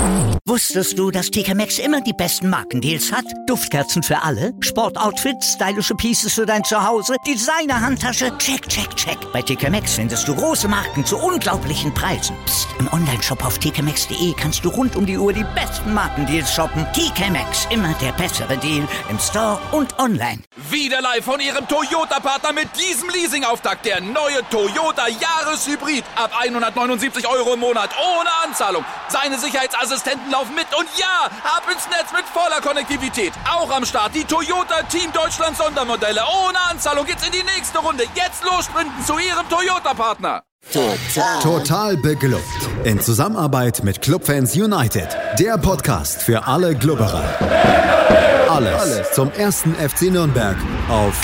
Wusstest du, dass TK Maxx immer die besten Markendeals hat? Duftkerzen für alle, Sportoutfits, stylische Pieces für dein Zuhause, Designer-Handtasche, check, check, check. Bei TK Maxx findest du große Marken zu unglaublichen Preisen. Psst. Im Onlineshop auf tkmaxx.de kannst du rund um die Uhr die besten Markendeals shoppen. TK Maxx, immer der bessere Deal im Store und online. Wieder live von ihrem Toyota-Partner mit diesem Leasing-Auftakt. Der neue Toyota Jahreshybrid. Ab 179 € im Monat. Ohne Anzahlung. Seine Sicherheitsassistenten laufen mit. Und ja, ab ins Netz mit voller Konnektivität. Auch am Start die Toyota Team Deutschland Sondermodelle. Ohne Anzahlung geht's in die nächste Runde. Jetzt los sprinten zu ihrem Toyota-Partner. Total beglückt. In Zusammenarbeit mit Clubfans United. Der Podcast für alle Glubberer. Alles zum ersten FC Nürnberg auf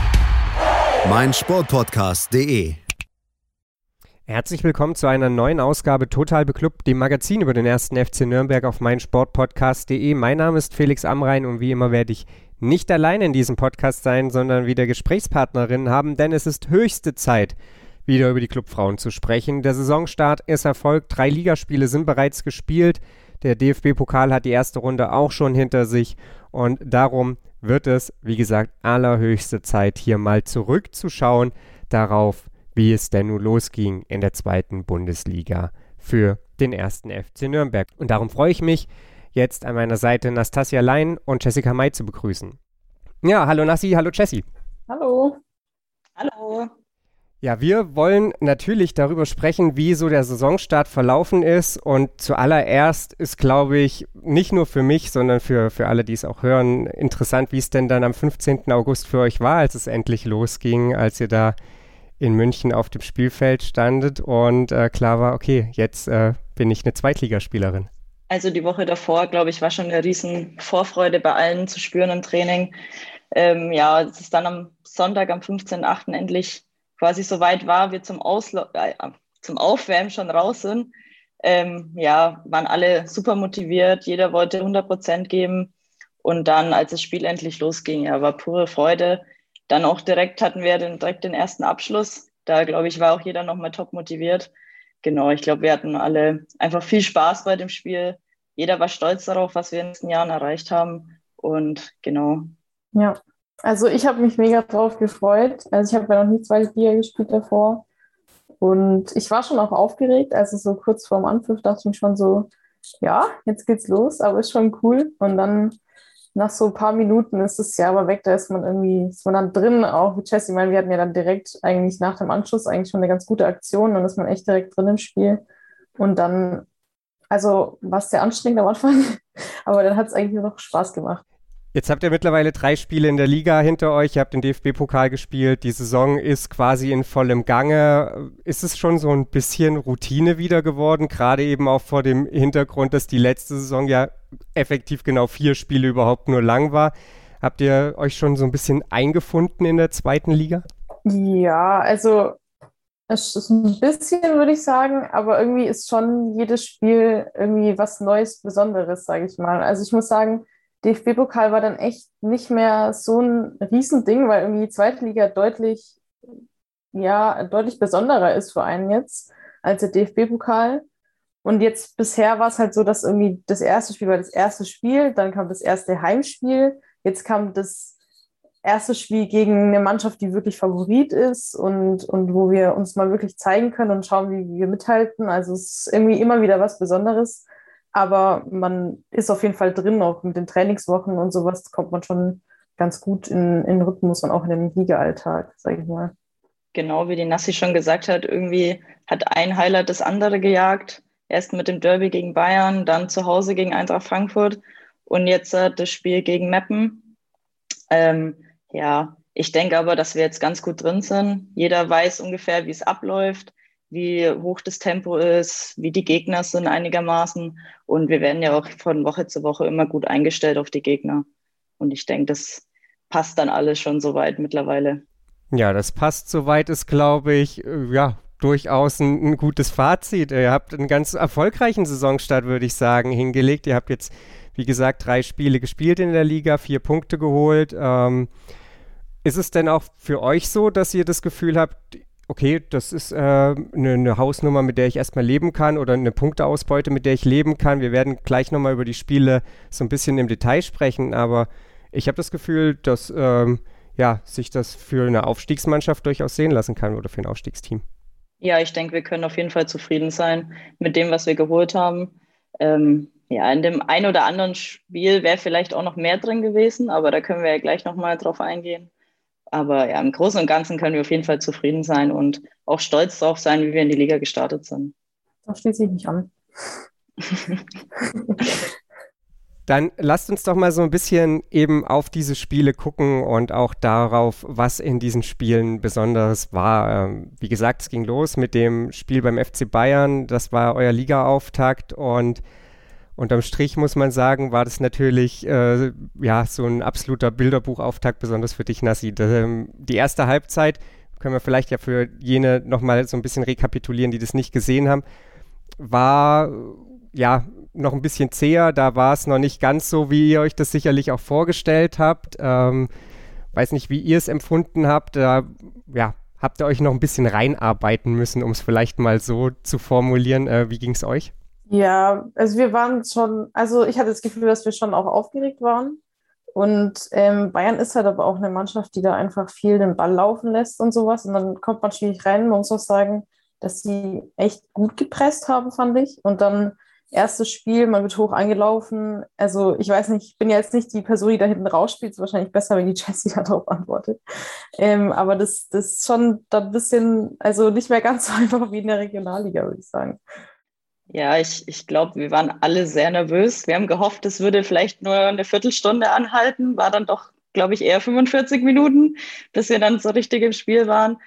meinsportpodcast.de. Herzlich willkommen zu einer neuen Ausgabe Total Beklubbt, dem Magazin über den ersten FC Nürnberg auf meinsportpodcast.de. Mein Name ist Felix Amrain und wie immer werde ich nicht alleine in diesem Podcast sein, sondern wieder Gesprächspartnerinnen haben, denn es ist höchste Zeit, wieder über die Clubfrauen zu sprechen. Der Saisonstart ist erfolgt, 3 Ligaspiele sind bereits gespielt, der DFB-Pokal hat die erste Runde auch schon hinter sich und darum wird es, wie gesagt, allerhöchste Zeit, hier mal zurückzuschauen darauf, wie es denn nun losging in der zweiten Bundesliga für den ersten FC Nürnberg. Und darum freue ich mich, jetzt an meiner Seite Nastasia Lein und Jessica May zu begrüßen. Ja, hallo Nassi, hallo Jessie. Hallo. Hallo. Ja, wir wollen natürlich darüber sprechen, wie so der Saisonstart verlaufen ist. Und zuallererst ist, glaube ich, nicht nur für mich, sondern für alle, die es auch hören, interessant, wie es denn dann am 15. August für euch war, als es endlich losging, als ihr da in München auf dem Spielfeld standet und klar war, okay, jetzt bin ich eine Zweitligaspielerin. Also die Woche davor, glaube ich, war schon eine riesen Vorfreude bei allen zu spüren im Training. Es ist dann am Sonntag, am 15.8. endlich quasi so weit war, wir zum Aufwärmen schon raus sind. Waren alle super motiviert, jeder wollte 100% geben und dann, als das Spiel endlich losging, war pure Freude. Dann auch hatten wir direkt den ersten Abschluss. Da, glaube ich, war auch jeder nochmal top motiviert. Genau, ich glaube, wir hatten alle einfach viel Spaß bei dem Spiel. Jeder war stolz darauf, was wir in den letzten Jahren erreicht haben. Und genau. Ja, also ich habe mich mega drauf gefreut. Also ich habe ja noch nie zweite Liga gespielt davor. Und ich war schon auch aufgeregt. Also so kurz vorm Anpfiff dachte ich mir schon so, ja, jetzt geht's los, aber ist schon cool. Und dann nach so ein paar Minuten ist es ja aber weg, da ist man dann drin, auch wie Jessie, ich meine, wir hatten ja dann direkt eigentlich nach dem Anschluss eigentlich schon eine ganz gute Aktion, dann ist man echt direkt drin im Spiel und dann, also war es sehr anstrengend am Anfang, aber dann hat es eigentlich nur noch Spaß gemacht. Jetzt habt ihr mittlerweile 3 Spiele in der Liga hinter euch, ihr habt den DFB-Pokal gespielt, die Saison ist quasi in vollem Gange. Ist es schon so ein bisschen Routine wieder geworden, gerade eben auch vor dem Hintergrund, dass die letzte Saison ja effektiv genau 4 Spiele überhaupt nur lang war? Habt ihr euch schon so ein bisschen eingefunden in der zweiten Liga? Ja, also es ist ein bisschen, würde ich sagen, aber irgendwie ist schon jedes Spiel irgendwie was Neues, Besonderes, sage ich mal. Also ich muss sagen, DFB-Pokal war dann echt nicht mehr so ein Riesending, weil irgendwie die zweite Liga deutlich besonderer ist für einen jetzt als der DFB-Pokal. Und jetzt bisher war es halt so, dass irgendwie das erste Spiel war das erste Spiel, dann kam das erste Heimspiel, jetzt kam das erste Spiel gegen eine Mannschaft, die wirklich Favorit ist und wo wir uns mal wirklich zeigen können und schauen, wie wir mithalten. Also es ist irgendwie immer wieder was Besonderes. Aber man ist auf jeden Fall drin, auch mit den Trainingswochen und sowas kommt man schon ganz gut in den Rhythmus und auch in den Liga-Alltag, sage ich mal. Genau, wie die Nassi schon gesagt hat, irgendwie hat ein Highlight das andere gejagt. Erst mit dem Derby gegen Bayern, dann zu Hause gegen Eintracht Frankfurt und jetzt das Spiel gegen Meppen. Ich denke aber, dass wir jetzt ganz gut drin sind. Jeder weiß ungefähr, wie es abläuft, wie hoch das Tempo ist, wie die Gegner sind einigermaßen. Und wir werden ja auch von Woche zu Woche immer gut eingestellt auf die Gegner. Und ich denke, das passt dann alles schon soweit mittlerweile. Ja, das passt soweit, ist, glaube ich, durchaus ein gutes Fazit. Ihr habt einen ganz erfolgreichen Saisonstart, würde ich sagen, hingelegt. Ihr habt jetzt, wie gesagt, 3 Spiele gespielt in der Liga, 4 Punkte geholt. Ist es denn auch für euch so, dass ihr das Gefühl habt, okay, das ist eine Hausnummer, mit der ich erstmal leben kann oder eine Punkteausbeute, mit der ich leben kann. Wir werden gleich nochmal über die Spiele so ein bisschen im Detail sprechen, aber ich habe das Gefühl, dass sich das für eine Aufstiegsmannschaft durchaus sehen lassen kann oder für ein Aufstiegsteam. Ja, ich denke, wir können auf jeden Fall zufrieden sein mit dem, was wir geholt haben. In dem ein oder anderen Spiel wäre vielleicht auch noch mehr drin gewesen, aber da können wir ja gleich nochmal drauf eingehen. Aber ja, im Großen und Ganzen können wir auf jeden Fall zufrieden sein und auch stolz drauf sein, wie wir in die Liga gestartet sind. Da schließe ich mich an. Dann lasst uns doch mal so ein bisschen eben auf diese Spiele gucken und auch darauf, was in diesen Spielen Besonderes war. Wie gesagt, es ging los mit dem Spiel beim FC Bayern. Das war euer Ligaauftakt und unterm Strich muss man sagen, war das natürlich so ein absoluter Bilderbuchauftakt, besonders für dich, Nassi. Die erste Halbzeit, können wir vielleicht ja für jene nochmal so ein bisschen rekapitulieren, die das nicht gesehen haben, war noch ein bisschen zäher, da war es noch nicht ganz so, wie ihr euch das sicherlich auch vorgestellt habt. Weiß nicht, wie ihr es empfunden habt. Habt ihr euch noch ein bisschen reinarbeiten müssen, um es vielleicht mal so zu formulieren. Wie ging es euch? Ja, also wir waren schon, ich hatte das Gefühl, dass wir schon auch aufgeregt waren. Und Bayern ist halt aber auch eine Mannschaft, die da einfach viel den Ball laufen lässt und sowas. Und dann kommt man schwierig rein. Man muss auch sagen, dass sie echt gut gepresst haben, fand ich. Und dann erstes Spiel, man wird hoch angelaufen. Also ich weiß nicht, ich bin ja jetzt nicht die Person, die da hinten rausspielt. Es ist wahrscheinlich besser, wenn die Jessie darauf antwortet. Aber das ist schon da ein bisschen, also nicht mehr ganz so einfach wie in der Regionalliga, würde ich sagen. Ja, ich glaube, wir waren alle sehr nervös. Wir haben gehofft, es würde vielleicht nur eine Viertelstunde anhalten. War dann doch, glaube ich, eher 45 Minuten, bis wir dann so richtig im Spiel waren.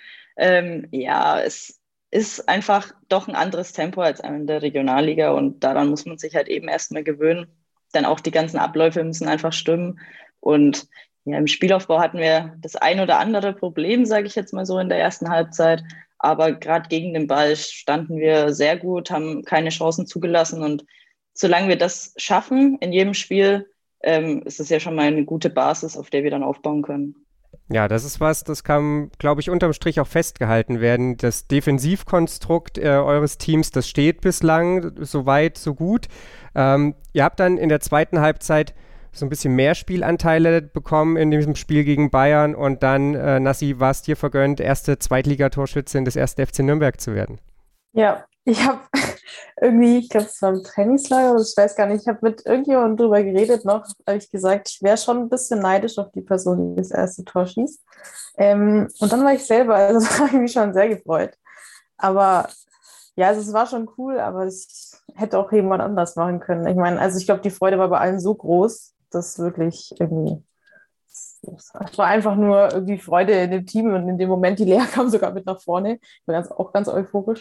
Es ist einfach doch ein anderes Tempo als in der Regionalliga und daran muss man sich halt eben erstmal gewöhnen. Dann auch die ganzen Abläufe müssen einfach stimmen und ja, im Spielaufbau hatten wir das ein oder andere Problem, sage ich jetzt mal so, in der ersten Halbzeit, aber gerade gegen den Ball standen wir sehr gut, haben keine Chancen zugelassen und solange wir das schaffen in jedem Spiel, ist es ja schon mal eine gute Basis, auf der wir dann aufbauen können. Ja, das kann, glaube ich, unterm Strich auch festgehalten werden. Das Defensivkonstrukt eures Teams, das steht bislang so weit, so gut. Ihr habt dann in der zweiten Halbzeit so ein bisschen mehr Spielanteile bekommen in diesem Spiel gegen Bayern und dann, Nassi, war es dir vergönnt, erste Zweitligatorschützin des 1. FC Nürnberg zu werden. Ja, ich habe irgendwie, ich glaube, es war im Trainingslager, oder ich weiß gar nicht, ich habe mit irgendjemandem drüber geredet noch, habe ich gesagt, ich wäre schon ein bisschen neidisch auf die Person, die das erste Tor schießt. Und dann war ich selber, also das habe ich mich schon sehr gefreut. Aber ja, also es war schon cool, aber es hätte auch jemand anders machen können. Ich meine, also ich glaube, die Freude war bei allen so groß, dass wirklich irgendwie, es war einfach nur irgendwie Freude in dem Team und in dem Moment, die Lea kam sogar mit nach vorne. Ich war auch ganz euphorisch.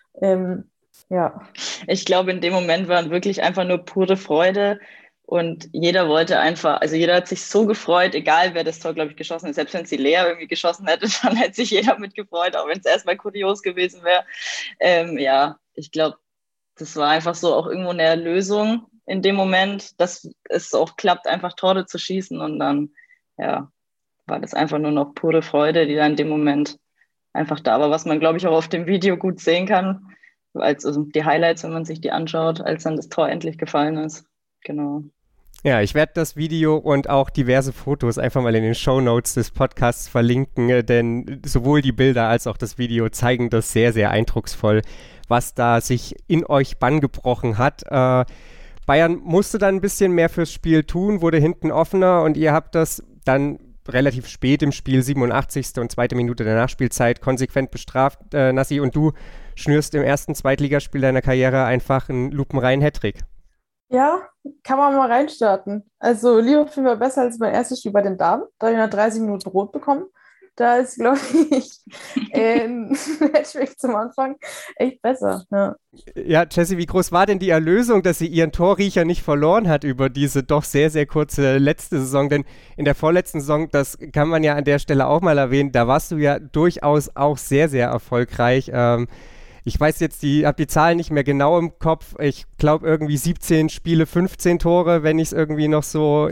Ja. Ich glaube, in dem Moment war wirklich einfach nur pure Freude und jeder wollte einfach, also jeder hat sich so gefreut, egal wer das Tor, glaube ich, geschossen hat. Selbst wenn es die Lea irgendwie geschossen hätte, dann hätte sich jeder mitgefreut, auch wenn es erstmal kurios gewesen wäre. Ich glaube, das war einfach so auch irgendwo eine Erlösung in dem Moment, dass es auch klappt, einfach Tore zu schießen und dann, war das einfach nur noch pure Freude, die dann in dem Moment einfach da war, was man, glaube ich, auch auf dem Video gut sehen kann, also die Highlights, wenn man sich die anschaut, als dann das Tor endlich gefallen ist. Genau. Ja, ich werde das Video und auch diverse Fotos einfach mal in den Shownotes des Podcasts verlinken, denn sowohl die Bilder als auch das Video zeigen das sehr, sehr eindrucksvoll, was da sich in euch Bann gebrochen hat. Bayern musste dann ein bisschen mehr fürs Spiel tun, wurde hinten offener und ihr habt das dann relativ spät im Spiel, 87. und 2. Minute der Nachspielzeit, konsequent bestraft, Nassi, und du schnürst im ersten Zweitligaspiel deiner Karriere einfach einen lupenreinen Hattrick. Ja, kann man mal reinstarten. Also Liverpool war besser als mein erstes Spiel bei den Damen. Da habe ich nach 30 Minuten rot bekommen. Da ist, glaube ich, ein Hattrick zum Anfang echt besser. Ja, Jessie, wie groß war denn die Erlösung, dass sie ihren Torriecher nicht verloren hat über diese doch sehr, sehr kurze letzte Saison? Denn in der vorletzten Saison, das kann man ja an der Stelle auch mal erwähnen, da warst du ja durchaus auch sehr, sehr erfolgreich. Ich weiß jetzt, habe die Zahlen nicht mehr genau im Kopf. Ich glaube irgendwie 17 Spiele, 15 Tore, wenn ich es irgendwie noch so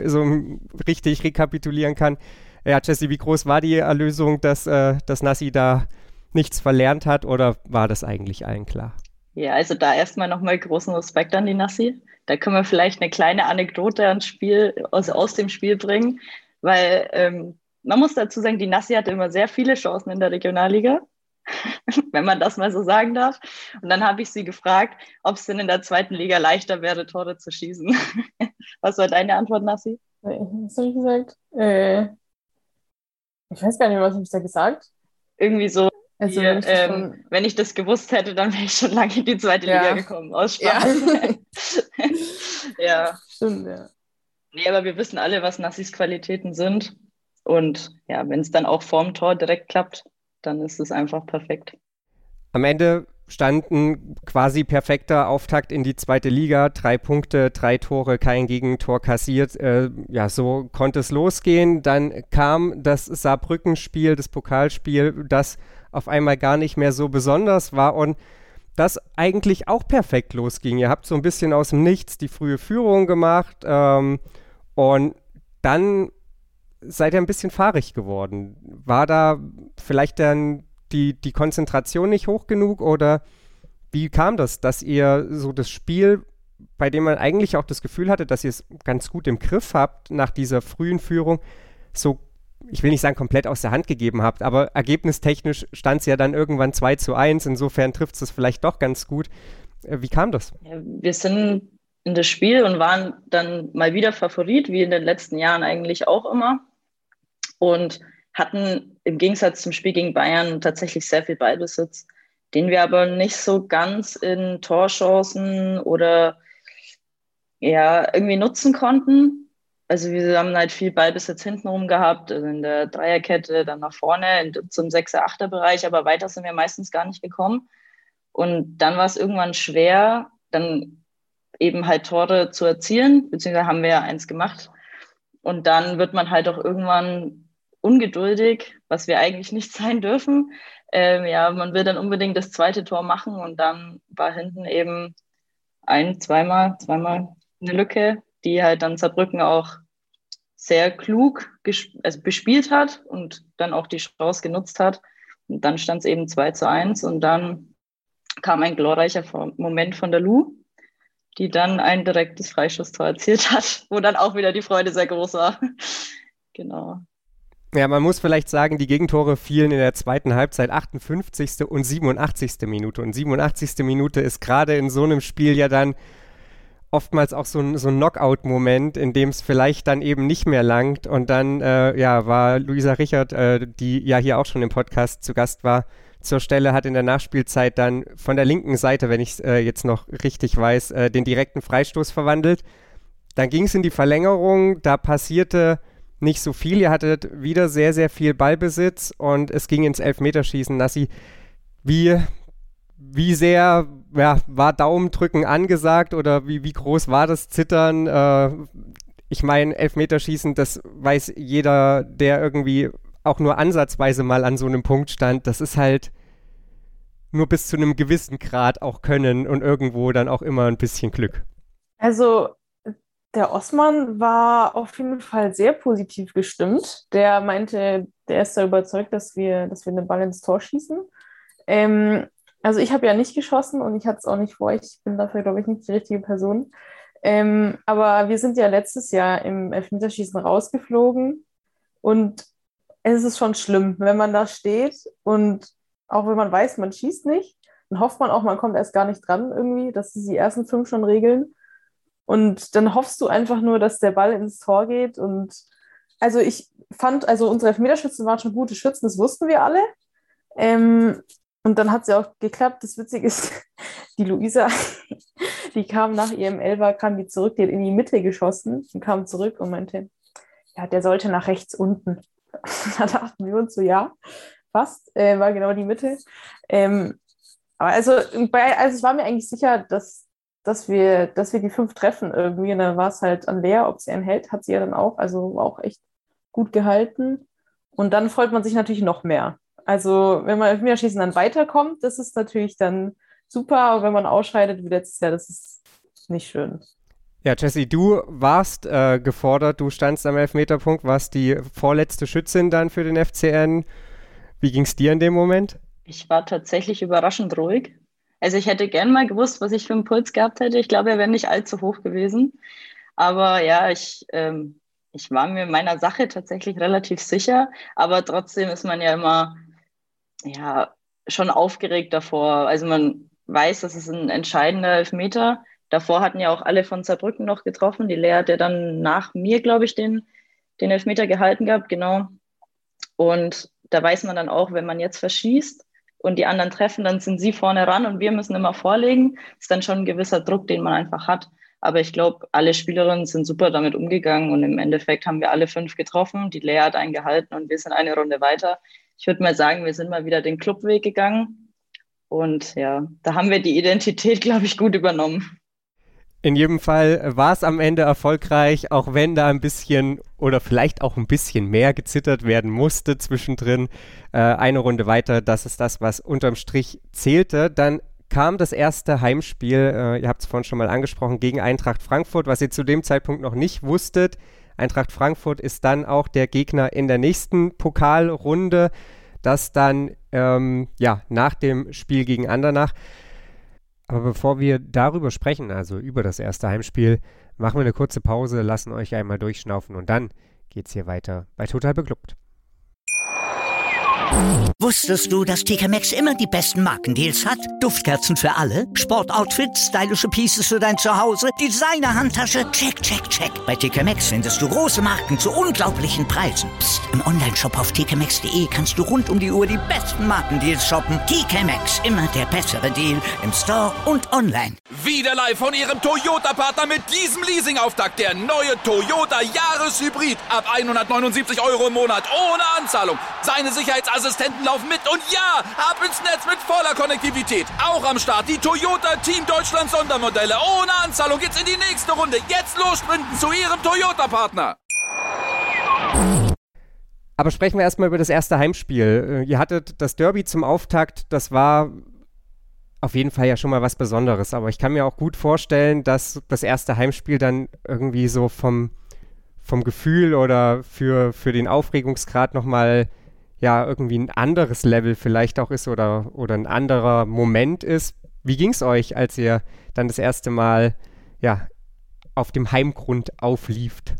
richtig rekapitulieren kann. Ja, Jessie, wie groß war die Erlösung, dass Nassi da nichts verlernt hat, oder war das eigentlich allen klar? Ja, also da erstmal nochmal großen Respekt an die Nassi. Da können wir vielleicht eine kleine Anekdote aus dem Spiel bringen, weil man muss dazu sagen, die Nassi hatte immer sehr viele Chancen in der Regionalliga, wenn man das mal so sagen darf. Und dann habe ich sie gefragt, ob es denn in der zweiten Liga leichter wäre, Tore zu schießen. Was war deine Antwort, Nassi? Was habe ich gesagt? Ich weiß gar nicht, was habe ich da gesagt? Irgendwie so, Also, wenn ich das gewusst hätte, dann wäre ich schon lange in die zweite Liga gekommen, aus Spaß. Ja. Stimmt, ja. Nee, aber wir wissen alle, was Nassis Qualitäten sind. Und ja, wenn es dann auch vorm Tor direkt klappt, dann ist es einfach perfekt. Am Ende stand ein quasi perfekter Auftakt in die zweite Liga. 3 Punkte, 3 Tore, kein Gegentor kassiert. So konnte es losgehen. Dann kam das Saarbrücken-Spiel, das Pokalspiel, das auf einmal gar nicht mehr so besonders war und das eigentlich auch perfekt losging. Ihr habt so ein bisschen aus dem Nichts die frühe Führung gemacht und dann seid ihr ein bisschen fahrig geworden. War da vielleicht dann die Konzentration nicht hoch genug oder wie kam das, dass ihr so das Spiel, bei dem man eigentlich auch das Gefühl hatte, dass ihr es ganz gut im Griff habt, nach dieser frühen Führung, so, ich will nicht sagen komplett aus der Hand gegeben habt, aber ergebnistechnisch stand es ja dann irgendwann 2:1, insofern trifft es vielleicht doch ganz gut. Wie kam das? Ja, wir sind in das Spiel und waren dann mal wieder Favorit, wie in den letzten Jahren eigentlich auch immer, und hatten im Gegensatz zum Spiel gegen Bayern tatsächlich sehr viel Ballbesitz, den wir aber nicht so ganz in Torchancen oder ja irgendwie nutzen konnten. Also wir haben halt viel Ballbesitz hintenrum gehabt, also in der Dreierkette, dann nach vorne zum 6er-8er-Bereich, aber weiter sind wir meistens gar nicht gekommen. Und dann war es irgendwann schwer, dann eben halt Tore zu erzielen, beziehungsweise haben wir ja eins gemacht. Und dann wird man halt auch irgendwann ungeduldig, was wir eigentlich nicht sein dürfen. Man will dann unbedingt das zweite Tor machen und dann war hinten eben zweimal eine Lücke, die halt dann Saarbrücken auch sehr klug bespielt hat und dann auch die Chance genutzt hat. Und dann stand es eben 2:1 und dann kam ein glorreicher Moment von der Lu, die dann ein direktes Freischusstor erzielt hat, wo dann auch wieder die Freude sehr groß war. Genau. Ja, man muss vielleicht sagen, die Gegentore fielen in der zweiten Halbzeit 58. und 87. Minute. Und 87. Minute ist gerade in so einem Spiel ja dann oftmals auch so ein Knockout-Moment, in dem es vielleicht dann eben nicht mehr langt. Und dann war Luisa Richard, die ja hier auch schon im Podcast zu Gast war, zur Stelle, hat in der Nachspielzeit dann von der linken Seite, wenn ich es jetzt noch richtig weiß, den direkten Freistoß verwandelt. Dann ging es in die Verlängerung, da passierte nicht so viel. Ihr hattet wieder sehr, sehr viel Ballbesitz und es ging ins Elfmeterschießen. Nassi, wie sehr war Daumendrücken angesagt oder wie groß war das Zittern? Ich meine, Elfmeterschießen, das weiß jeder, der irgendwie auch nur ansatzweise mal an so einem Punkt stand. Das ist halt nur bis zu einem gewissen Grad auch Können und irgendwo dann auch immer ein bisschen Glück. Also der Osman war auf jeden Fall sehr positiv gestimmt. Der meinte, der ist da überzeugt, dass wir den Ball ins Tor schießen. Also ich habe ja nicht geschossen und ich hatte es auch nicht vor. Ich bin dafür, glaube ich, nicht die richtige Person. Aber wir sind ja letztes Jahr im Elfmeterschießen rausgeflogen und es ist schon schlimm, wenn man da steht und auch wenn man weiß, man schießt nicht, dann hofft man auch, man kommt erst gar nicht dran irgendwie, dass sie die ersten 5 schon regeln. Und dann hoffst du einfach nur, dass der Ball ins Tor geht. Und also ich fand, unsere Elfmeterschützen waren schon gute Schützen, das wussten wir alle. Und dann hat es ja auch geklappt. Das Witzige ist, die Luisa, die kam nach ihrem Elfer, kam die zurück, die hat in die Mitte geschossen und kam zurück und meinte, ja, der sollte nach rechts unten. Da dachten wir uns so, ja, fast, war genau die Mitte. Aber es war mir eigentlich sicher, dass wir die 5 treffen irgendwie. Und dann war es halt an Lea, ob sie einen hält, hat sie ja dann auch. Also war auch echt gut gehalten. Und dann freut man sich natürlich noch mehr. Also wenn man Elfmeterschießen dann weiterkommt, das ist natürlich dann super. Aber wenn man ausscheidet wie letztes Jahr, das ist nicht schön. Ja, Jessie, du warst gefordert. Du standst am Elfmeterpunkt, warst die vorletzte Schützin dann für den FCN. Wie ging es dir in dem Moment? Ich war tatsächlich überraschend ruhig. Also ich hätte gern mal gewusst, was ich für einen Puls gehabt hätte. Ich glaube, er wäre nicht allzu hoch gewesen. Aber ja, ich war mir meiner Sache tatsächlich relativ sicher. Aber trotzdem ist man ja immer schon aufgeregt davor. Also man weiß, das ist ein entscheidender Elfmeter. Davor hatten ja auch alle von Saarbrücken noch getroffen. Die Lea hat ja dann nach mir, glaube ich, den Elfmeter gehalten gehabt, genau. Und da weiß man dann auch, wenn man jetzt verschießt und die anderen treffen, dann sind sie vorne ran und wir müssen immer vorlegen. Das ist dann schon ein gewisser Druck, den man einfach hat. Aber ich glaube, alle Spielerinnen sind super damit umgegangen und im Endeffekt haben wir alle 5 getroffen. Die Lea hat einen gehalten und wir sind eine Runde weiter. Ich würde mal sagen, wir sind mal wieder den Clubweg gegangen und ja, da haben wir die Identität, glaube ich, gut übernommen. In jedem Fall war es am Ende erfolgreich, auch wenn da ein bisschen oder vielleicht auch ein bisschen mehr gezittert werden musste zwischendrin. Eine Runde weiter, das ist das, was unterm Strich zählte. Dann kam das erste Heimspiel, ihr habt es vorhin schon mal angesprochen, gegen Eintracht Frankfurt, was ihr zu dem Zeitpunkt noch nicht wusstet. Eintracht Frankfurt ist dann auch der Gegner in der nächsten Pokalrunde, das dann nach dem Spiel gegen Andernach. Aber bevor wir darüber sprechen, also über das erste Heimspiel, machen wir eine kurze Pause, lassen euch einmal durchschnaufen und dann geht's hier weiter bei Total Beklubbt. Wusstest du, dass TK Maxx immer die besten Markendeals hat? Duftkerzen für alle, Sportoutfits, stylische Pieces für dein Zuhause, Designer-Handtasche, check, check, check. Bei TK Maxx findest du große Marken zu unglaublichen Preisen. Psst. Im Onlineshop auf tkmaxx.de kannst du rund um die Uhr die besten Markendeals shoppen. TK Maxx, immer der bessere Deal im Store und online. Wieder live von Ihrem Toyota-Partner mit diesem Leasing-Auftakt. Der neue Toyota Jahreshybrid. Ab 179 € im Monat ohne Anzahlung. Seine Sicherheitsassistenten laufen mit und ja, ab ins Netz mit voller Konnektivität. Auch am Start die Toyota Team Deutschland Sondermodelle. Ohne Anzahlung geht's in die nächste Runde. Jetzt los sprinten zu Ihrem Toyota-Partner. Aber sprechen wir erstmal über das erste Heimspiel. Ihr hattet das Derby zum Auftakt, das war auf jeden Fall ja schon mal was Besonderes. Aber ich kann mir auch gut vorstellen, dass das erste Heimspiel dann irgendwie so vom Gefühl oder für den Aufregungsgrad nochmal irgendwie ein anderes Level vielleicht auch ist oder ein anderer Moment ist. Wie ging es euch, als ihr dann das erste Mal auf dem Heimgrund auflieft?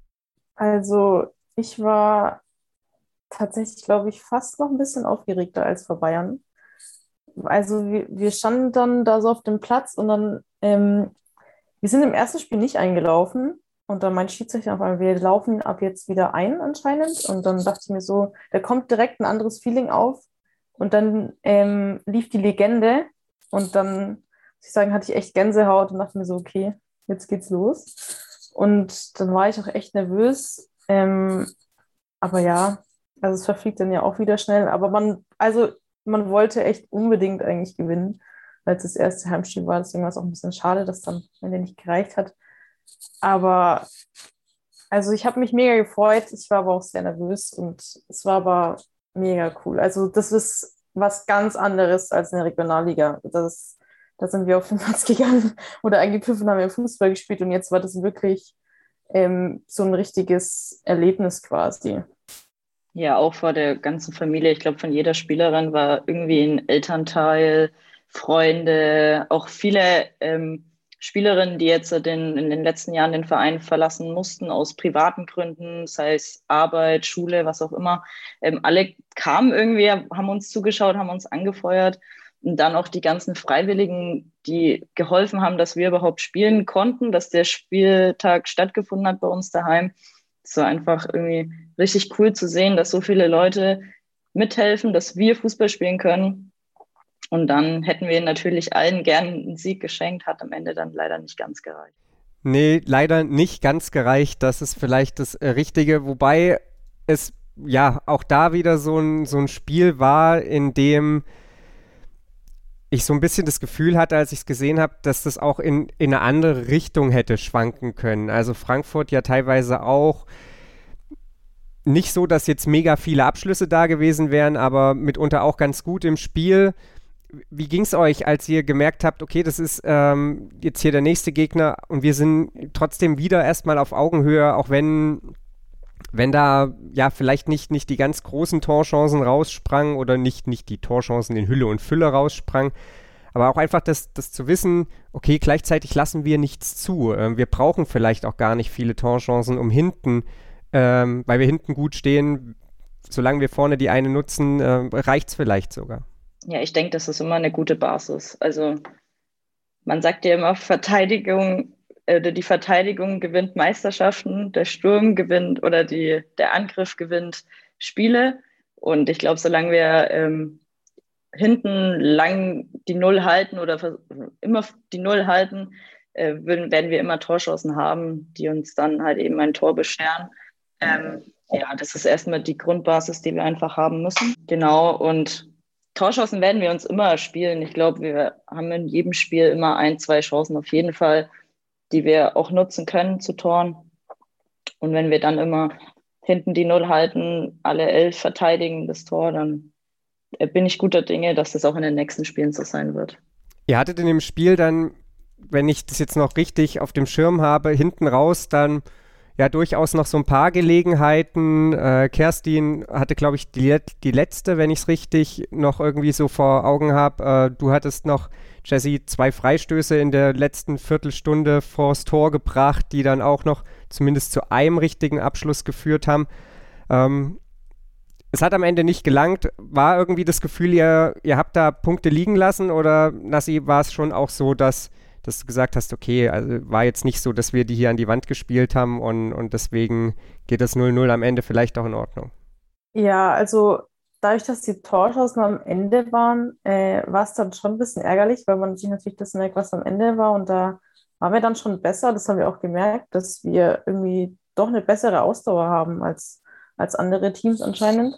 Also ich war tatsächlich, glaube ich, fast noch ein bisschen aufgeregter als vor Bayern. Also wir standen dann da so auf dem Platz und dann, wir sind im ersten Spiel nicht eingelaufen und dann mein Schiedsrichter auf einmal, wir laufen ab jetzt wieder ein anscheinend und dann dachte ich mir so, da kommt direkt ein anderes Feeling auf und dann lief die Legende und dann, muss ich sagen, hatte ich echt Gänsehaut und dachte mir so, okay, jetzt geht's los und dann war ich auch echt nervös, aber ja, also es verfliegt dann ja auch wieder schnell, aber man wollte echt unbedingt eigentlich gewinnen, weil es das erste Heimspiel war. Deswegen war es auch ein bisschen schade, dass dann am Ende nicht gereicht hat. Aber also ich habe mich mega gefreut. Ich war aber auch sehr nervös und es war aber mega cool. Also das ist was ganz anderes als in der Regionalliga. Da sind wir auf den Platz gegangen oder eingepfiffen, haben wir Fußball gespielt und jetzt war das wirklich so ein richtiges Erlebnis quasi. Ja, auch vor der ganzen Familie. Ich glaube, von jeder Spielerin war irgendwie ein Elternteil, Freunde, auch viele Spielerinnen, die jetzt in den letzten Jahren den Verein verlassen mussten, aus privaten Gründen, sei es Arbeit, Schule, was auch immer. Alle kamen irgendwie, haben uns zugeschaut, haben uns angefeuert. Und dann auch die ganzen Freiwilligen, die geholfen haben, dass wir überhaupt spielen konnten, dass der Spieltag stattgefunden hat bei uns daheim. Es war einfach irgendwie richtig cool zu sehen, dass so viele Leute mithelfen, dass wir Fußball spielen können. Und dann hätten wir natürlich allen gern einen Sieg geschenkt, hat am Ende dann leider nicht ganz gereicht. Nee, leider nicht ganz gereicht. Das ist vielleicht das Richtige. Wobei es auch da wieder so ein Spiel war, in dem ich so ein bisschen das Gefühl hatte, als ich es gesehen habe, dass das auch in eine andere Richtung hätte schwanken können. Also Frankfurt ja teilweise auch nicht so, dass jetzt mega viele Abschlüsse da gewesen wären, aber mitunter auch ganz gut im Spiel. Wie ging es euch, als ihr gemerkt habt, okay, das ist jetzt hier der nächste Gegner und wir sind trotzdem wieder erstmal auf Augenhöhe, auch wenn wenn da ja vielleicht nicht die ganz großen Torchancen raussprangen oder nicht die Torchancen in Hülle und Fülle raussprangen, aber auch einfach das zu wissen, okay, gleichzeitig lassen wir nichts zu. Wir brauchen vielleicht auch gar nicht viele Torchancen, um hinten, weil wir hinten gut stehen, solange wir vorne die eine nutzen, reicht es vielleicht sogar. Ja, ich denke, das ist immer eine gute Basis. Also man sagt ja immer, die Verteidigung gewinnt Meisterschaften, der Sturm gewinnt oder der Angriff gewinnt Spiele. Und ich glaube, solange wir hinten lang die Null halten oder immer die Null halten, werden wir immer Torchancen haben, die uns dann halt eben ein Tor bescheren. Ja, das ist erstmal die Grundbasis, die wir einfach haben müssen. Genau, und Torchancen werden wir uns immer spielen. Ich glaube, wir haben in jedem Spiel immer 1-2 Chancen auf jeden Fall, die wir auch nutzen können zu Toren. Und wenn wir dann immer hinten die Null halten, alle 11 verteidigen das Tor, dann bin ich guter Dinge, dass das auch in den nächsten Spielen so sein wird. Ihr hattet in dem Spiel dann, wenn ich das jetzt noch richtig auf dem Schirm habe, hinten raus dann ja durchaus noch so ein paar Gelegenheiten. Kerstin hatte, glaube ich, die letzte, wenn ich es richtig noch irgendwie so vor Augen habe. Du hattest noch, Jessie, 2 Freistöße in der letzten Viertelstunde vors Tor gebracht, die dann auch noch zumindest zu einem richtigen Abschluss geführt haben. Es hat am Ende nicht gelangt. War irgendwie das Gefühl, ihr habt da Punkte liegen lassen, oder, Nassi, war es schon auch so, dass du gesagt hast, okay, also war jetzt nicht so, dass wir die hier an die Wand gespielt haben und deswegen geht das 0-0 am Ende vielleicht auch in Ordnung? Ja, also dadurch, dass die Torchancen am Ende waren, war es dann schon ein bisschen ärgerlich, weil man sich natürlich das merkt, was am Ende war, und da waren wir dann schon besser. Das haben wir auch gemerkt, dass wir irgendwie doch eine bessere Ausdauer haben als andere Teams anscheinend.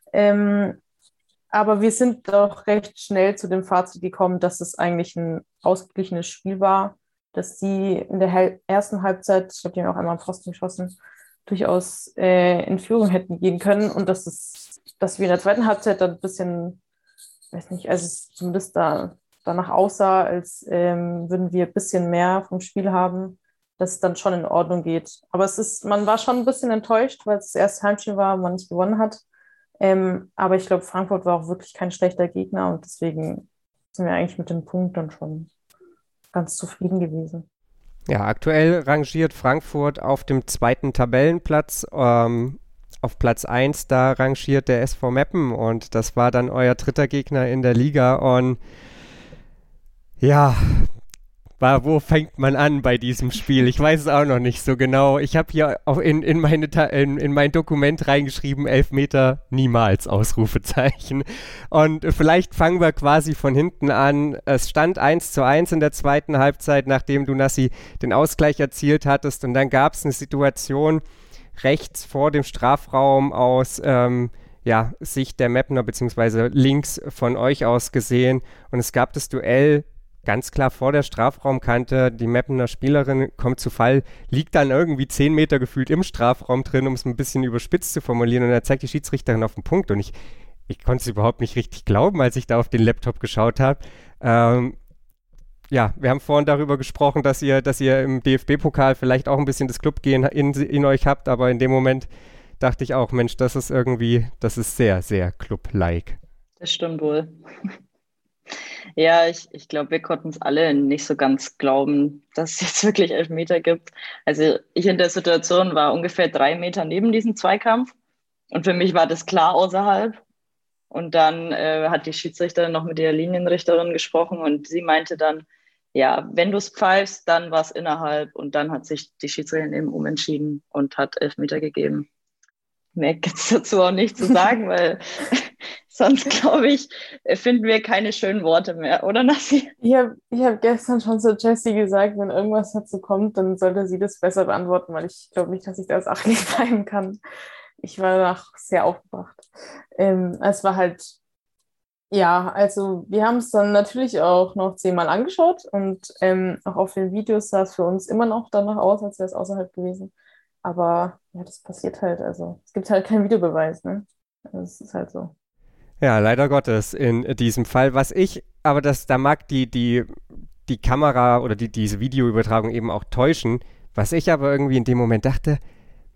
Aber wir sind doch recht schnell zu dem Fazit gekommen, dass es eigentlich ein ausgeglichenes Spiel war, dass die in der ersten Halbzeit, ich glaube, die haben auch einmal am Pfosten geschossen, durchaus in Führung hätten gehen können, und dass wir in der zweiten Halbzeit dann ein bisschen, weiß nicht, also es zumindest danach aussah, als würden wir ein bisschen mehr vom Spiel haben, dass es dann schon in Ordnung geht. Aber man war schon ein bisschen enttäuscht, weil es das erste Heimspiel war und man nicht gewonnen hat. Aber ich glaube, Frankfurt war auch wirklich kein schlechter Gegner, und deswegen sind wir eigentlich mit dem Punkt dann schon ganz zufrieden gewesen. Ja, aktuell rangiert Frankfurt auf dem 2. Tabellenplatz. Auf Platz 1, da rangiert der SV Meppen, und das war dann euer 3. Gegner in der Liga. Und ja, wo fängt man an bei diesem Spiel? Ich weiß es auch noch nicht so genau. Ich habe hier auch in mein Dokument reingeschrieben, 11 Meter niemals, Ausrufezeichen. Und vielleicht fangen wir quasi von hinten an. Es stand 1:1 in der zweiten Halbzeit, nachdem du, Nassi, den Ausgleich erzielt hattest. Und dann gab es eine Situation rechts vor dem Strafraum aus Sicht der Meppener, beziehungsweise links von euch aus gesehen. Und es gab das Duell ganz klar vor der Strafraumkante. Die Meppener Spielerin kommt zu Fall, liegt dann irgendwie 10 Meter gefühlt im Strafraum drin, um es ein bisschen überspitzt zu formulieren, und dann zeigt die Schiedsrichterin auf den Punkt, und ich konnte es überhaupt nicht richtig glauben, als ich da auf den Laptop geschaut habe. Wir haben vorhin darüber gesprochen, dass ihr im DFB-Pokal vielleicht auch ein bisschen das Clubgehen in euch habt, aber in dem Moment dachte ich auch, Mensch, das ist sehr, sehr Club-like. Das stimmt wohl. Ja, ich glaube, wir konnten es alle nicht so ganz glauben, dass es jetzt wirklich 11 Meter gibt. Also ich in der Situation war ungefähr 3 Meter neben diesem Zweikampf, und für mich war das klar außerhalb. Und dann hat die Schiedsrichterin noch mit der Linienrichterin gesprochen, und sie meinte dann, ja, wenn du es pfeifst, dann war es innerhalb, und dann hat sich die Schiedsrichterin eben umentschieden und hat 11 Meter gegeben. Mehr gibt es dazu auch nicht zu sagen, weil sonst, glaube ich, finden wir keine schönen Worte mehr, oder Nassi? Ich hab gestern schon zu Jessie gesagt, wenn irgendwas dazu kommt, dann sollte sie das besser beantworten, weil ich glaube nicht, dass ich da sachlich bleiben kann. Ich war danach sehr aufgebracht. Es war halt, ja, also wir haben es dann natürlich auch noch 10-mal angeschaut, und auch auf den Videos sah es für uns immer noch danach aus, als wäre es außerhalb gewesen. Aber ja, das passiert halt, also es gibt halt keinen Videobeweis, ne? Also, es ist halt so. Ja, leider Gottes in diesem Fall. Da mag die Kamera oder diese Videoübertragung eben auch täuschen. Was ich aber irgendwie in dem Moment dachte,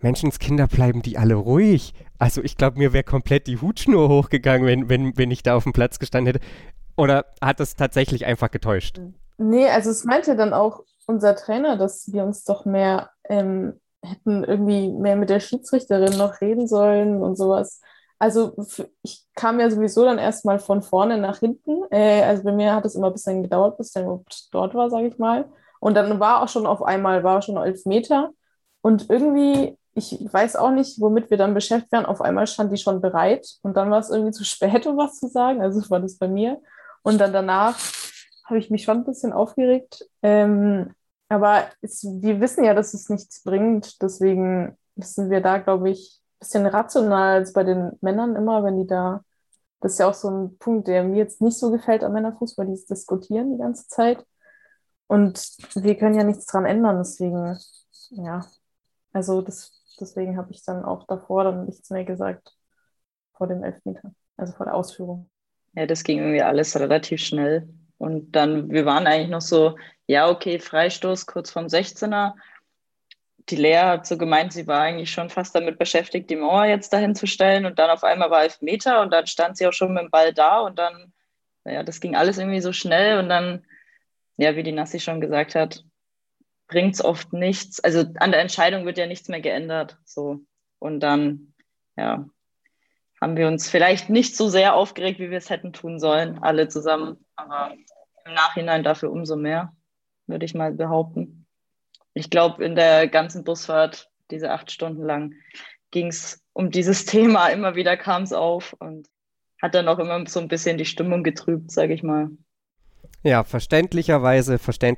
Menschenskinder, bleiben die alle ruhig. Also ich glaube, mir wäre komplett die Hutschnur hochgegangen, wenn ich da auf dem Platz gestanden hätte. Oder hat das tatsächlich einfach getäuscht? Nee, also es meinte dann auch unser Trainer, dass wir uns doch mehr hätten irgendwie mehr mit der Schiedsrichterin noch reden sollen und sowas. Also ich kam ja sowieso dann erstmal von vorne nach hinten. Also bei mir hat es immer ein bisschen gedauert, bis der überhaupt dort war, sage ich mal. Und dann war auch schon auf einmal, war schon 11 Meter. Und irgendwie, ich weiß auch nicht, womit wir dann beschäftigt waren. Auf einmal stand die schon bereit und dann war es irgendwie zu spät, um was zu sagen. Also war das bei mir. Und dann danach habe ich mich schon ein bisschen aufgeregt. Aber wir wissen ja, dass es nichts bringt. Deswegen sind wir da, glaube ich, ein bisschen rationaler als bei den Männern immer, wenn die da. Das ist ja auch so ein Punkt, der mir jetzt nicht so gefällt am Männerfußball, dieses Diskutieren die ganze Zeit. Und wir können ja nichts dran ändern. Deswegen, ja. Also deswegen habe ich dann auch davor dann nichts mehr gesagt vor dem Elfmeter, also vor der Ausführung. Ja, das ging irgendwie alles relativ schnell. Und dann, wir waren eigentlich noch so, ja, okay, Freistoß kurz vorm 16er. Die Lea hat so gemeint, sie war eigentlich schon fast damit beschäftigt, die Mauer jetzt dahin zu stellen. Und dann auf einmal war Elfmeter und dann stand sie auch schon mit dem Ball da. Und dann, naja, das ging alles irgendwie so schnell. Und dann, ja, wie die Nassi schon gesagt hat, bringt es oft nichts. Also an der Entscheidung wird ja nichts mehr geändert. So. Und dann, ja, haben wir uns vielleicht nicht so sehr aufgeregt, wie wir es hätten tun sollen, alle zusammen. Aber im Nachhinein dafür umso mehr, würde ich mal behaupten. Ich glaube, in der ganzen Busfahrt, diese 8 Stunden lang, ging es um dieses Thema. Immer wieder kam es auf und hat dann auch immer so ein bisschen die Stimmung getrübt, sage ich mal. Ja, verständlicherweise.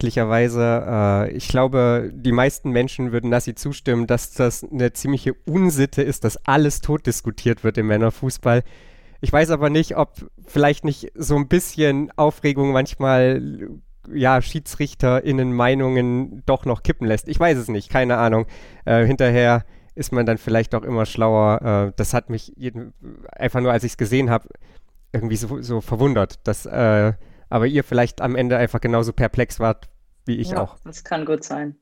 Ich glaube, die meisten Menschen würden Nassi zustimmen, dass das eine ziemliche Unsitte ist, dass alles tot diskutiert wird im Männerfußball. Ich weiß aber nicht, ob vielleicht nicht so ein bisschen Aufregung manchmal SchiedsrichterInnen Meinungen doch noch kippen lässt. Ich weiß es nicht, keine Ahnung. Hinterher ist man dann vielleicht auch immer schlauer. Das hat mich einfach nur, als ich es gesehen habe, irgendwie so verwundert, dass aber ihr vielleicht am Ende einfach genauso perplex wart wie ich auch. Das kann gut sein.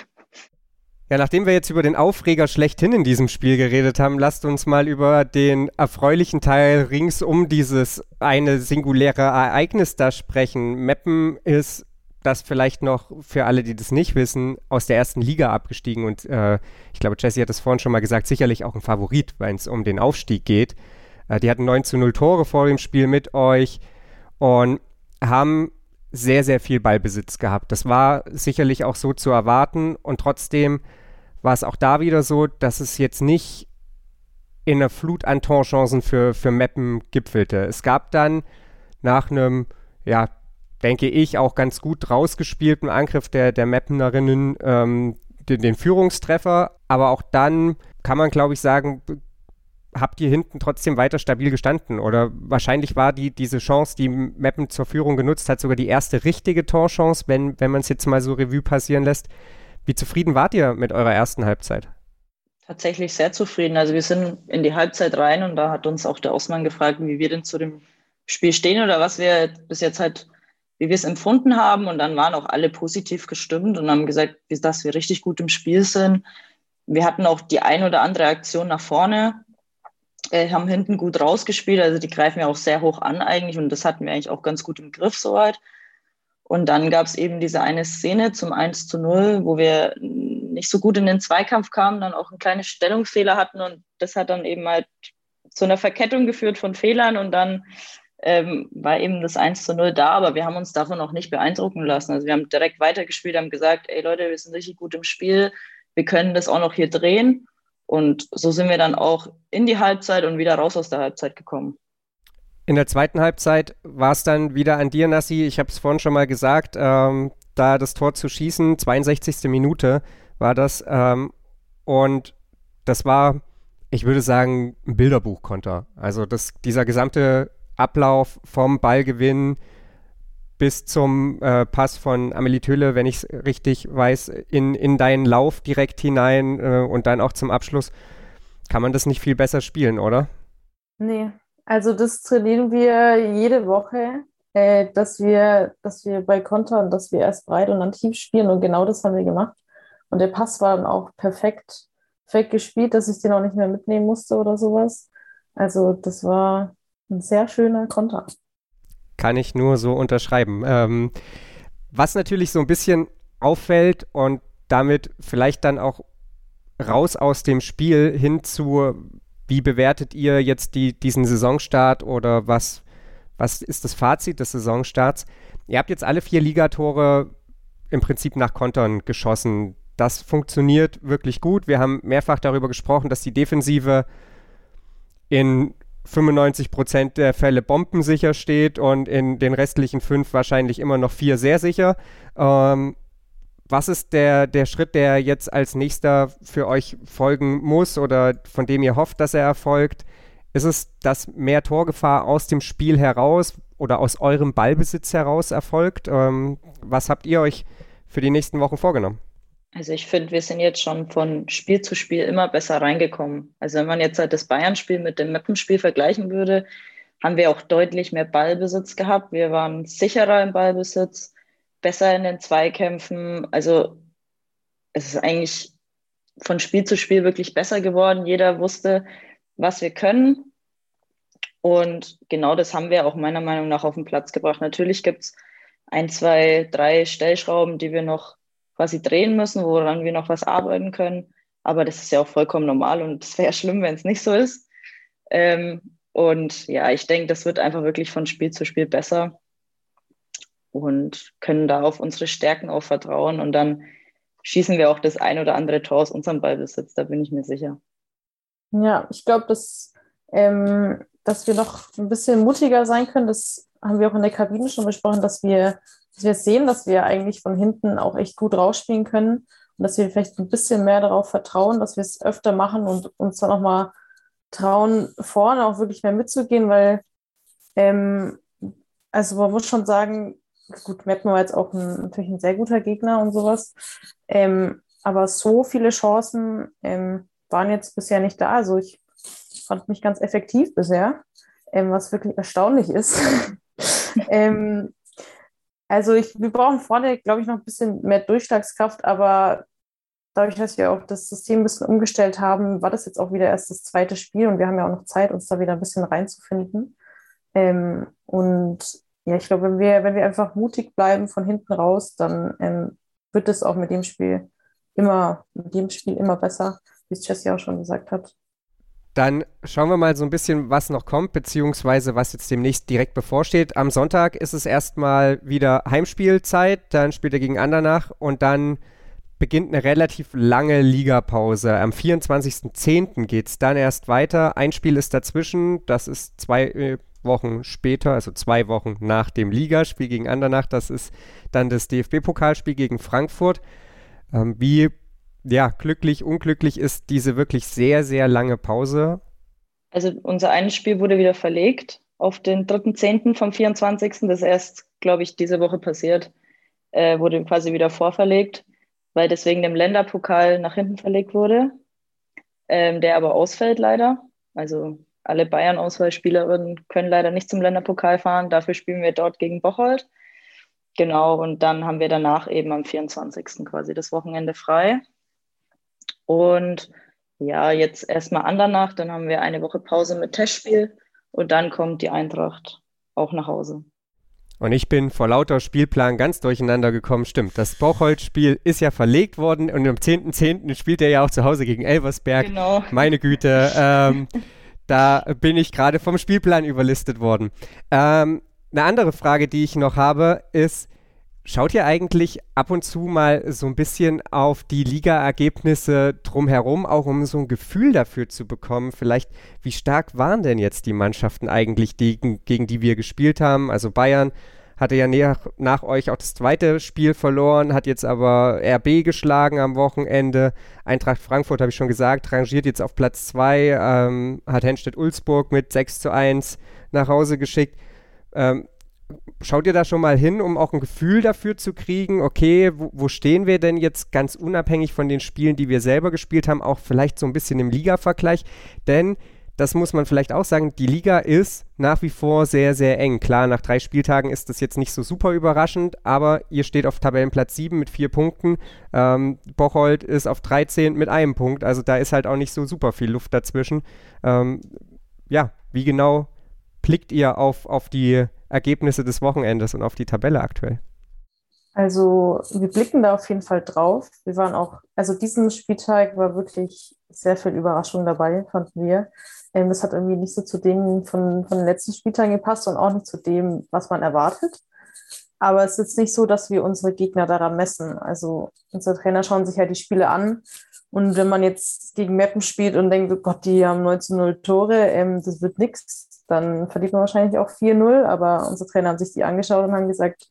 Ja, nachdem wir jetzt über den Aufreger schlechthin in diesem Spiel geredet haben, lasst uns mal über den erfreulichen Teil rings um dieses eine singuläre Ereignis da sprechen. Meppen ist, das vielleicht noch für alle, die das nicht wissen, aus der ersten Liga abgestiegen und ich glaube, Jessie hat es vorhin schon mal gesagt, sicherlich auch ein Favorit, wenn es um den Aufstieg geht. Die hatten 9:0 Tore vor dem Spiel mit euch und haben sehr, sehr viel Ballbesitz gehabt. Das war sicherlich auch so zu erwarten und trotzdem war es auch da wieder so, dass es jetzt nicht in einer Flut an Torchancen für Meppen gipfelte. Es gab dann nach einem, denke ich, auch ganz gut rausgespielten Angriff der Meppenerinnen den Führungstreffer, aber auch dann kann man, glaube ich, sagen, habt ihr hinten trotzdem weiter stabil gestanden? Oder wahrscheinlich war diese Chance, die Meppen zur Führung genutzt hat, sogar die erste richtige Torchance, wenn man es jetzt mal so Revue passieren lässt. Wie zufrieden wart ihr mit eurer ersten Halbzeit? Tatsächlich sehr zufrieden. Also wir sind in die Halbzeit rein und da hat uns auch der Ausmann gefragt, wie wir denn zu dem Spiel stehen oder was wir bis jetzt halt, wie wir es empfunden haben. Und dann waren auch alle positiv gestimmt und haben gesagt, dass wir richtig gut im Spiel sind. Wir hatten auch die ein oder andere Aktion nach vorne, haben hinten gut rausgespielt, also die greifen ja auch sehr hoch an eigentlich und das hatten wir eigentlich auch ganz gut im Griff soweit. Und dann gab es eben diese eine Szene zum 1:0, wo wir nicht so gut in den Zweikampf kamen, dann auch einen kleinen Stellungsfehler hatten und das hat dann eben halt zu einer Verkettung geführt von Fehlern und dann war eben das 1:0 da, aber wir haben uns davon auch nicht beeindrucken lassen. Also wir haben direkt weitergespielt, haben gesagt, ey Leute, wir sind richtig gut im Spiel, wir können das auch noch hier drehen. Und so sind wir dann auch in die Halbzeit und wieder raus aus der Halbzeit gekommen. In der zweiten Halbzeit war es dann wieder an dir, Nassi. Ich habe es vorhin schon mal gesagt, da das Tor zu schießen, 62. Minute war das. Und das war, ich würde sagen, ein Bilderbuchkonter. Also dieser gesamte Ablauf vom Ballgewinn bis zum Pass von Amelie Töhle, wenn ich es richtig weiß, in deinen Lauf direkt hinein und dann auch zum Abschluss. Kann man das nicht viel besser spielen, oder? Nee, also das trainieren wir jede Woche, dass wir bei Kontern, dass wir erst breit und dann tief spielen und genau das haben wir gemacht. Und der Pass war dann auch perfekt. perfekt gespielt, dass ich den auch nicht mehr mitnehmen musste oder sowas. Also das war ein sehr schöner Konter. Kann ich nur so unterschreiben. Was natürlich so ein bisschen auffällt und damit vielleicht dann auch raus aus dem Spiel hin zu, wie bewertet ihr jetzt diesen Saisonstart oder was ist das Fazit des Saisonstarts? Ihr habt jetzt alle 4 Ligatore im Prinzip nach Kontern geschossen. Das funktioniert wirklich gut. Wir haben mehrfach darüber gesprochen, dass die Defensive in 95% der Fälle bombensicher steht und in den restlichen 5 wahrscheinlich immer noch 4 sehr sicher. Was ist der Schritt, der jetzt als nächster für euch folgen muss oder von dem ihr hofft, dass er erfolgt? Ist es, dass mehr Torgefahr aus dem Spiel heraus oder aus eurem Ballbesitz heraus erfolgt? Was habt ihr euch für die nächsten Wochen vorgenommen? Also ich finde, wir sind jetzt schon von Spiel zu Spiel immer besser reingekommen. Also wenn man jetzt halt das Bayern-Spiel mit dem Meppen-Spiel vergleichen würde, haben wir auch deutlich mehr Ballbesitz gehabt. Wir waren sicherer im Ballbesitz, besser in den Zweikämpfen. Also es ist eigentlich von Spiel zu Spiel wirklich besser geworden. Jeder wusste, was wir können. Und genau das haben wir auch meiner Meinung nach auf den Platz gebracht. Natürlich gibt es 1, 2, 3 Stellschrauben, die wir noch quasi drehen müssen, woran wir noch was arbeiten können. Aber das ist ja auch vollkommen normal und es wäre schlimm, wenn es nicht so ist. Und ja, ich denke, das wird einfach wirklich von Spiel zu Spiel besser und können da auf unsere Stärken auch vertrauen. Und dann schießen wir auch das ein oder andere Tor aus unserem Ballbesitz, da bin ich mir sicher. Ja, ich glaube, dass wir noch ein bisschen mutiger sein können. Das haben wir auch in der Kabine schon besprochen, dass wir sehen, dass wir eigentlich von hinten auch echt gut rausspielen können und dass wir vielleicht ein bisschen mehr darauf vertrauen, dass wir es öfter machen und uns dann auch mal trauen, vorne auch wirklich mehr mitzugehen, weil also man muss schon sagen, gut, Meppen war jetzt auch natürlich ein sehr guter Gegner und sowas, aber so viele Chancen waren jetzt bisher nicht da. Also ich fand mich ganz effektiv bisher, was wirklich erstaunlich ist. Also wir brauchen vorne, glaube ich, noch ein bisschen mehr Durchschlagskraft, aber dadurch, dass wir auch das System ein bisschen umgestellt haben, war das jetzt auch wieder erst das zweite Spiel und wir haben ja auch noch Zeit, uns da wieder ein bisschen reinzufinden. Und ja, ich glaube, wenn wir einfach mutig bleiben von hinten raus, dann wird es auch mit dem Spiel immer besser, wie es Jessie auch schon gesagt hat. Dann schauen wir mal so ein bisschen, was noch kommt, beziehungsweise was jetzt demnächst direkt bevorsteht. Am Sonntag ist es erstmal wieder Heimspielzeit, dann spielt er gegen Andernach und dann beginnt eine relativ lange Ligapause. Am 24.10. geht es dann erst weiter. Ein Spiel ist dazwischen, das ist 2 Wochen später, also 2 Wochen nach dem Ligaspiel gegen Andernach. Das ist dann das DFB-Pokalspiel gegen Frankfurt. Wie glücklich, unglücklich ist diese wirklich sehr, sehr lange Pause? Also unser eines Spiel wurde wieder verlegt auf den 3.10. vom 24. Das ist erst, glaube ich, diese Woche passiert. Wurde quasi wieder vorverlegt, weil deswegen dem Länderpokal nach hinten verlegt wurde, der aber ausfällt leider. Also alle Bayern-Auswahlspielerinnen können leider nicht zum Länderpokal fahren. Dafür spielen wir dort gegen Bocholt. Genau, und dann haben wir danach eben am 24. quasi das Wochenende frei. Und ja, jetzt erstmal Andernach, dann haben wir eine Woche Pause mit Testspiel und dann kommt die Eintracht auch nach Hause. Und ich bin vor lauter Spielplan ganz durcheinander gekommen. Stimmt, das Bocholt-Spiel ist ja verlegt worden und am 10.10. spielt er ja auch zu Hause gegen Elversberg. Genau. Meine Güte, da bin ich gerade vom Spielplan überlistet worden. Eine andere Frage, die ich noch habe, ist, schaut ihr eigentlich ab und zu mal so ein bisschen auf die Liga-Ergebnisse drumherum, auch um so ein Gefühl dafür zu bekommen? Vielleicht, wie stark waren denn jetzt die Mannschaften eigentlich, gegen die wir gespielt haben? Also Bayern hatte ja nach euch auch das zweite Spiel verloren, hat jetzt aber RB geschlagen am Wochenende. Eintracht Frankfurt, habe ich schon gesagt, rangiert jetzt auf Platz 2, hat Henstedt-Ulzburg mit 6:1 nach Hause geschickt. Schaut ihr da schon mal hin, um auch ein Gefühl dafür zu kriegen, okay, wo stehen wir denn jetzt ganz unabhängig von den Spielen, die wir selber gespielt haben, auch vielleicht so ein bisschen im Liga-Vergleich? Denn das muss man vielleicht auch sagen, die Liga ist nach wie vor sehr, sehr eng. Klar, nach 3 Spieltagen ist das jetzt nicht so super überraschend, aber ihr steht auf Tabellenplatz 7 mit 4 Punkten. Bocholt ist auf 13 mit 1 Punkt, also da ist halt auch nicht so super viel Luft dazwischen. Wie genau blickt ihr auf die Ergebnisse des Wochenendes und auf die Tabelle aktuell? Also wir blicken da auf jeden Fall drauf. Wir waren auch, also diesen Spieltag war wirklich sehr viel Überraschung dabei, fanden wir. Das hat irgendwie nicht so zu dem von den letzten Spieltagen gepasst und auch nicht zu dem, was man erwartet. Aber es ist jetzt nicht so, dass wir unsere Gegner daran messen. Also unsere Trainer schauen sich halt die Spiele an. Und wenn man jetzt gegen Meppen spielt und denkt, oh Gott, die haben 19-0 Tore, das wird nichts, dann verliert man wahrscheinlich auch 4-0. Aber unsere Trainer haben sich die angeschaut und haben gesagt,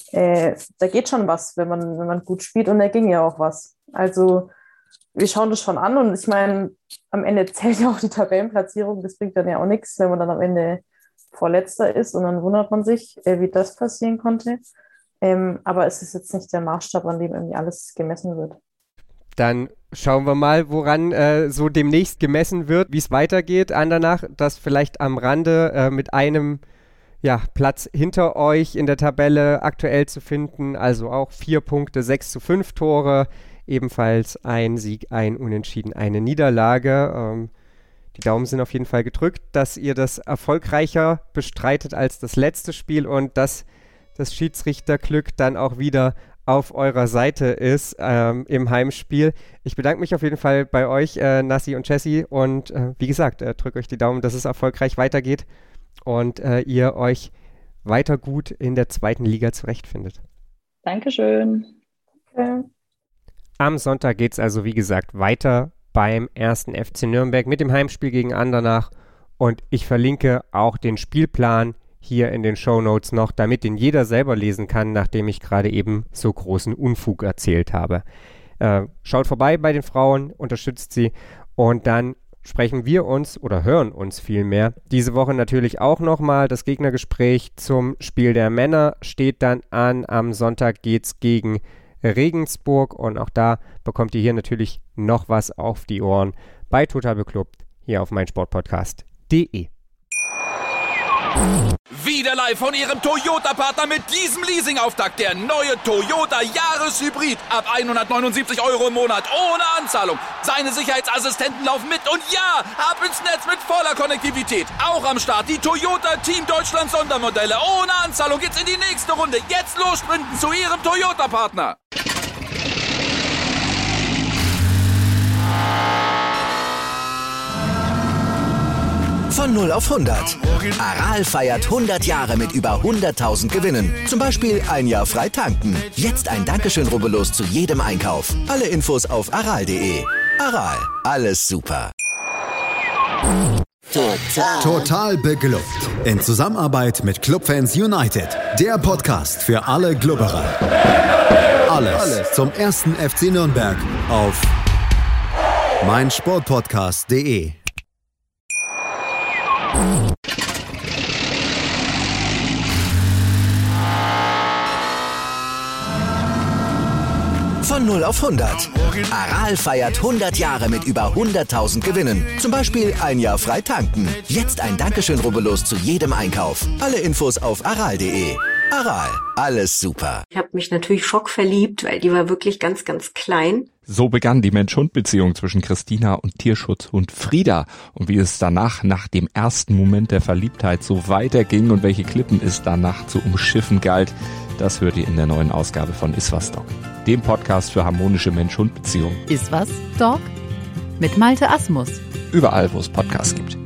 da geht schon was, wenn man gut spielt, und da ging ja auch was. Also wir schauen das schon an, und ich meine, am Ende zählt ja auch die Tabellenplatzierung, das bringt dann ja auch nichts, wenn man dann am Ende Vorletzter ist, und dann wundert man sich, wie das passieren konnte. Aber es ist jetzt nicht der Maßstab, an dem irgendwie alles gemessen wird. Dann schauen wir mal, woran so demnächst gemessen wird, wie es weitergeht. Andernach, das vielleicht am Rande mit einem Platz hinter euch in der Tabelle aktuell zu finden, also auch 4 Punkte, 6:5 Tore, ebenfalls ein Sieg, ein Unentschieden, eine Niederlage. Die Daumen sind auf jeden Fall gedrückt, dass ihr das erfolgreicher bestreitet als das letzte Spiel und dass das Schiedsrichterglück dann auch wieder auf eurer Seite ist im Heimspiel. Ich bedanke mich auf jeden Fall bei euch, Nassi und Jessie, und wie gesagt, drückt euch die Daumen, dass es erfolgreich weitergeht und ihr euch weiter gut in der 2. Liga zurechtfindet. Dankeschön. Okay. Am Sonntag geht es also, wie gesagt, weiter beim 1. FC Nürnberg mit dem Heimspiel gegen Andernach, und ich verlinke auch den Spielplan hier in den Shownotes noch, damit den jeder selber lesen kann, nachdem ich gerade eben so großen Unfug erzählt habe. Schaut vorbei bei den Frauen, unterstützt sie, und dann sprechen wir uns oder hören uns vielmehr diese Woche natürlich auch nochmal. Das Gegnergespräch zum Spiel der Männer steht dann an. Am Sonntag geht's gegen Regensburg, und auch da bekommt ihr hier natürlich noch was auf die Ohren bei Total Beklubbt hier auf meinsportpodcast.de. Wieder live von Ihrem Toyota-Partner mit diesem Leasing-Auftakt. Der neue Toyota Jahreshybrid. Ab 179 € im Monat. Ohne Anzahlung. Seine Sicherheitsassistenten laufen mit. Und ja, ab ins Netz mit voller Konnektivität. Auch am Start die Toyota Team Deutschland Sondermodelle. Ohne Anzahlung geht's in die nächste Runde. Jetzt los sprinten zu Ihrem Toyota-Partner. Von 0 auf 100. Aral feiert 100 Jahre mit über 100.000 Gewinnen. Zum Beispiel ein Jahr frei tanken. Jetzt ein Dankeschön, rubbellos zu jedem Einkauf. Alle Infos auf aral.de. Aral, alles super. Total beglückt. In Zusammenarbeit mit Clubfans United. Der Podcast für alle Glubberer. Alles zum 1. FC Nürnberg auf meinsportpodcast.de. Von 0 auf 100. Aral feiert 100 Jahre mit über 100.000 Gewinnen. Zum Beispiel ein Jahr frei tanken. Jetzt ein Dankeschön, rubbellos zu jedem Einkauf. Alle Infos auf aral.de. Aral, alles super. Ich habe mich natürlich schockverliebt, weil die war wirklich ganz, ganz klein. So begann die Mensch-Hund-Beziehung zwischen Christina und Tierschutzhund Frieda. Und wie es danach, nach dem ersten Moment der Verliebtheit, so weiterging und welche Klippen es danach zu umschiffen galt, das hört ihr in der neuen Ausgabe von Iswas Dog, dem Podcast für harmonische Mensch-Hund-Beziehungen. Iswas Dog? Mit Malte Asmus. Überall, wo es Podcasts gibt.